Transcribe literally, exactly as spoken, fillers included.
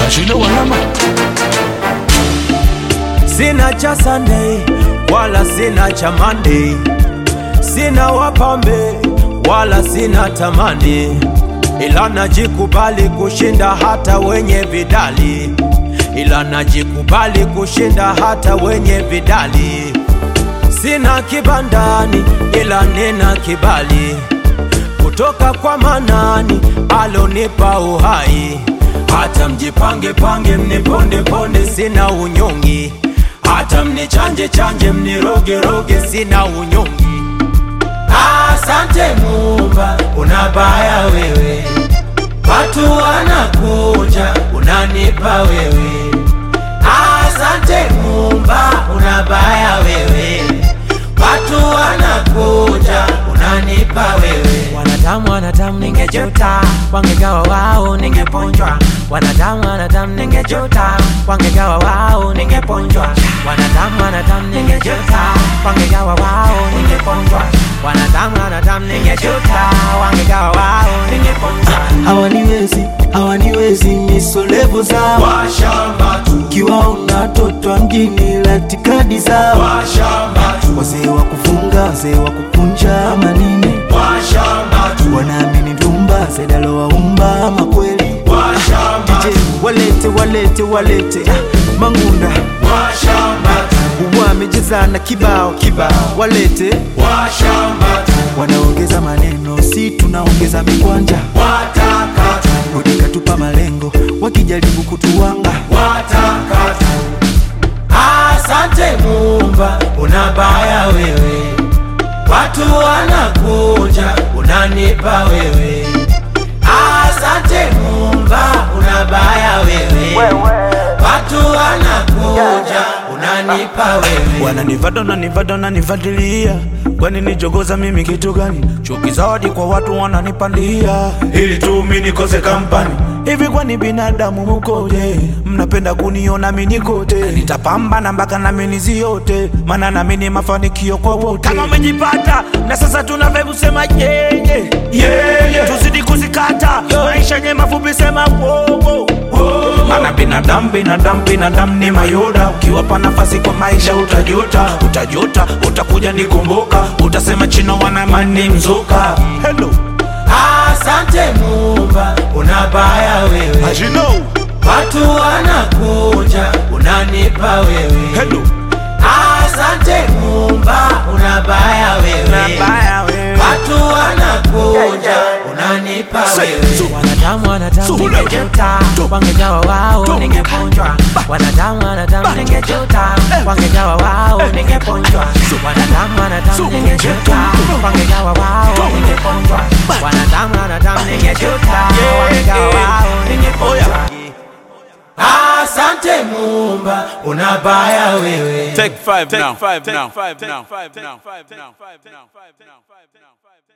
Ashino wanama. Sina cha Sunday wala sina cha Monday, sina wapambe wala sina tamani, ila najikubali kushinda hata wenye vidali, ila najikubali kushinda hata wenye vidali. Sina kibandani ila nina kibali kutoka kwa Manani alonipa uhai. Hata mjipange pange mniponde ponde sina unyongi, hata mnichanje chanje mniroge roge sina unyongi. Asante Muumba unabaya wewe, watu wanakuja unanipa wewe. Asante Muumba unabaya wewe, watu wanakuja unanipa wewe. Wanadamu wanadamu ningejuta, wangegawa wao ningeponjwa. Wanadamu wanadamu ningejuta, wangegawa wao ningeponjwa. Wanadamu wanadamu ningejuta, wangegawa wao ningeponjwa. Wanadamu wanadamu ningejuta, wangegawa wao ningeponjwa. Hawaniwezi, hawaniwezi misolevu zao Washamba tu, kiwaona toto mjini latikadi zao washamba tu, wazee wa kufunga, wazee wa kukunja manini, washamba tu, wanaamini ndumba sedalo waumba ama kweli. washamba tu, walete walete walete ah, mangunda washamba tu, wamejezana kibao kibao walete washamba tu, wanaongeza maneno si tunaongeza mikwanja, wataka tu, rudi katupa malengo wakijaribu kutuwanga, wataka tu. Asante Muumba unabaya wewe, watu wanakuja unanipa wewe. Asante Muumba unabaya wewe, watu wanakuja unanipa wewe. Wananivada unanivada unanivadilia, kwani nijogoza mimi kitu gani? Chuki zawadi kwa watu wananipandia, ili tu mimi nikose kampani. Hivi kwani binadamu mkoje? Mnapenda kuniona mimi nikote, nitapambana mpaka na mimi niziote, maana na mimi mafanikio kwa wote. Kama umejipata na sasa tuna vibe sema yeye yeah, yeah. Tuzidi kuzikata maisha yenye mafupi sema wowo. Mana binadamu binadamu binadamu ni mayoda, ukiwapa nafasi kwa maisha utajuta, utajuta, utakuja nikumbuka, utasema chino wana mani mzuka. Hello. Asante Muumba unabaya wewe, As you know, watu wanakuja unanipa wewe. hello. Asante Muumba unabaya wewe, Unabaya wewe, watu wanakuja unanipa wewe. Wanadamu wanadamu ningejuta, wangegawa wao ningeponjwa. Wanadamu wanadamu ningejuta, wangegawa wao ningeponjwa. Wanadamu wanadamu ningejuta, wangegawa wao ningeponjwa. Wanadamu wanadamu ningejuta, wangegawa wao ningeponjwa. Asante Muumba unabaya wewe. Take five now. Take five now. Take five now. Take five now. Take five now.